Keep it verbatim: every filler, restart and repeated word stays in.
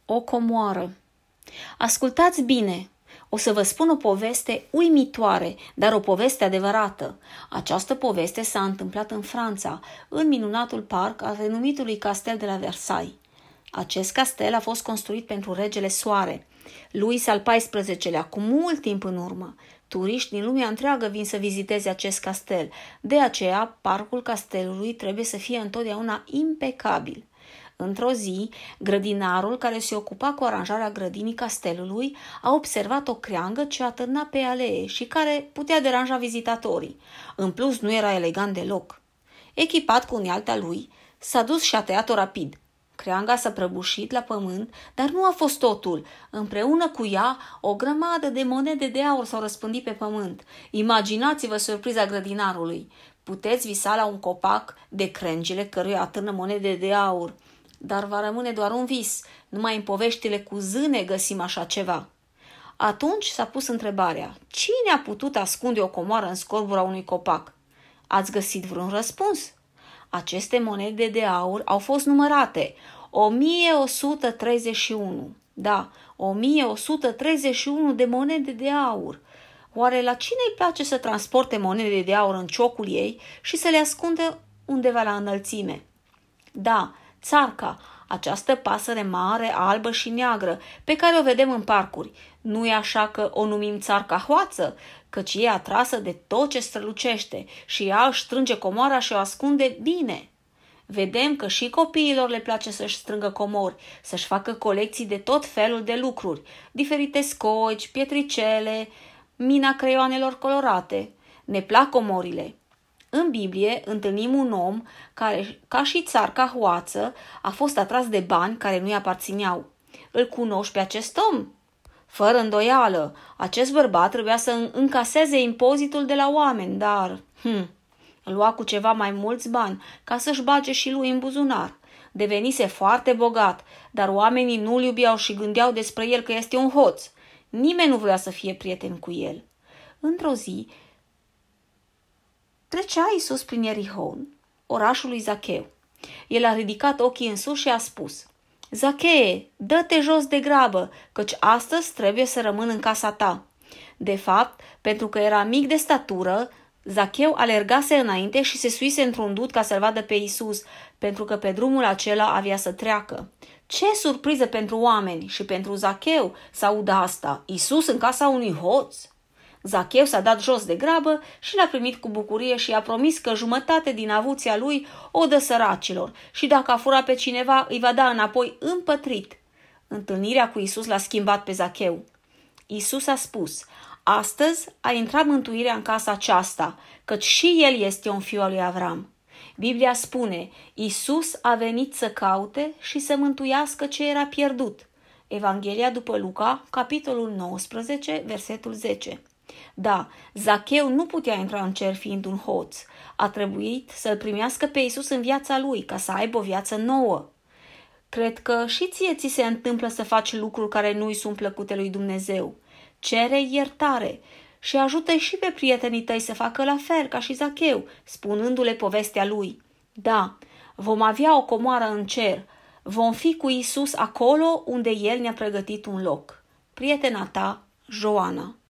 O comoară. Ascultați bine! O să vă spun o poveste uimitoare, dar o poveste adevărată. Această poveste s-a întâmplat în Franța, în minunatul parc al renumitului castel de la Versailles. Acest castel a fost construit pentru regele Soare, Louis al paisprezecelea-lea, cu mult timp în urmă. Turiști din lumea întreagă vin să viziteze acest castel, de aceea parcul castelului trebuie să fie întotdeauna impecabil. Într-o zi, grădinarul care se ocupa cu aranjarea grădinii castelului a observat o creangă ce atârna pe alee și care putea deranja vizitatorii. În plus, nu era elegant deloc. Echipat cu unealta lui, s-a dus și a tăiat-o rapid. Creanga s-a prăbușit la pământ, dar nu a fost totul. Împreună cu ea, o grămadă de monede de aur s-au răspândit pe pământ. Imaginați-vă surpriza grădinarului. Puteți visa la un copac de crengile căruia atârnă monede de aur. Dar va rămâne doar un vis. Numai în poveștile cu zâne găsim așa ceva. Atunci s-a pus întrebarea: cine a putut ascunde o comoară în scorbura unui copac? Ați găsit vreun răspuns? Aceste monede de aur au fost numărate o mie o sută treizeci și unu. Da, o mie o sută treizeci și unu de monede de aur. Oare la cine îi place să transporte monede de aur în ciocul ei și să le ascunde undeva la înălțime? Da, țarca, această pasăre mare, albă și neagră, pe care o vedem în parcuri. Nu e așa că o numim țarca hoață, căci e atrasă de tot ce strălucește și ea își strânge comoara și o ascunde bine. Vedem că și copiilor le place să-și strângă comori, să-și facă colecții de tot felul de lucruri, diferite scoici, pietricele, mina creioanelor colorate. Ne plac comorile. În Biblie întâlnim un om care, ca și țarca hoață, a fost atras de bani care nu-i aparțineau. Îl cunoști pe acest om? Fără îndoială, acest bărbat trebuia să încaseze impozitul de la oameni, dar hm, lua cu ceva mai mulți bani ca să-și bage și lui în buzunar. Devenise foarte bogat, dar oamenii nu-l iubeau și gândeau despre el că este un hoț. Nimeni nu vrea să fie prieten cu el. Într-o zi, trecea Iisus prin Ierihon, orașul lui Zacheu. El a ridicat ochii în sus și a spus: Zachee, dă-te jos de grabă, căci astăzi trebuie să rămân în casa ta. De fapt, pentru că era mic de statură, Zacheu alergase înainte și se suise într-un dud ca să-l vadă pe Iisus, pentru că pe drumul acela avea să treacă. Ce surpriză pentru oameni și pentru Zacheu să audă asta, Iisus în casa unui hoț! Zacheu s-a dat jos de grabă și l-a primit cu bucurie și i-a promis că jumătate din avuția lui o dă săracilor și dacă a furat pe cineva îi va da înapoi împătrit. Întâlnirea cu Iisus l-a schimbat pe Zacheu. Iisus a spus: astăzi a intrat mântuirea în casa aceasta, căci și el este un fiu al lui Avram. Biblia spune: Iisus a venit să caute și să mântuiască ce era pierdut. Evanghelia după Luca, capitolul nouăsprezece, versetul zece. Da, Zacheu nu putea intra în cer fiind un hoț. A trebuit să-l primească pe Iisus în viața lui, ca să aibă o viață nouă. Cred că și ție ți se întâmplă să faci lucruri care nu-i sunt plăcute lui Dumnezeu. Cere iertare și ajută și pe prietenii tăi să facă la fel ca și Zacheu, spunându-le povestea lui. Da, vom avea o comoară în cer. Vom fi cu Iisus acolo unde El ne-a pregătit un loc. Prietena ta, Joana.